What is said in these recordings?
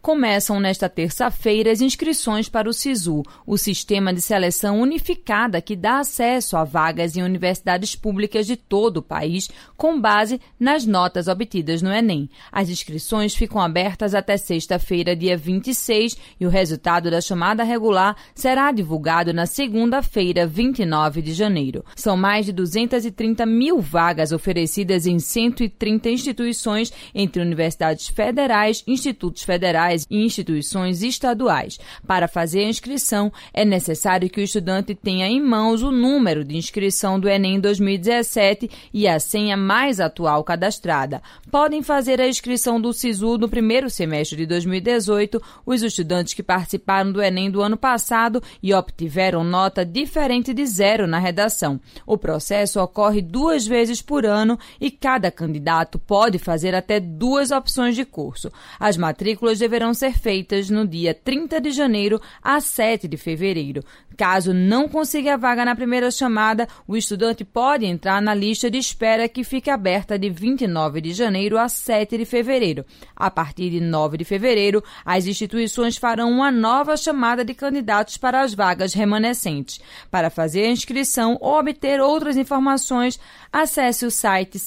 Começam nesta terça-feira as inscrições para o SISU, o Sistema de Seleção Unificada que dá acesso a vagas em universidades públicas de todo o país, com base nas notas obtidas no Enem. As inscrições ficam abertas até sexta-feira, dia 26, e o resultado da chamada regular será divulgado na segunda-feira, 29 de janeiro. São mais de 230 mil vagas oferecidas em 130 instituições, entre universidades federais, institutos federais e instituições estaduais. Para fazer a inscrição, é necessário que o estudante tenha em mãos o número de inscrição do Enem 2017 e a senha mais atual cadastrada. Podem fazer a inscrição do SISU no primeiro semestre de 2018 os estudantes que participaram do Enem do ano passado e obtiveram nota diferente de 0 na redação. O processo ocorre 2 vezes por ano e cada candidato pode fazer até 2 opções de curso. As matrículas deverão ser feitas no dia 30 de janeiro a 7 de fevereiro. Caso não consiga a vaga na primeira chamada, o estudante pode entrar na lista de espera que fica aberta de 29 de janeiro a 7 de fevereiro. A partir de 9 de fevereiro, as instituições farão uma nova chamada de candidatos para as vagas remanescentes. Para fazer a inscrição ou obter outras informações, acesse o site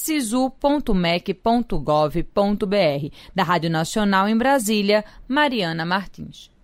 sisu.mec.gov.br. Da Rádio Nacional em Brasília, Mariana Martins.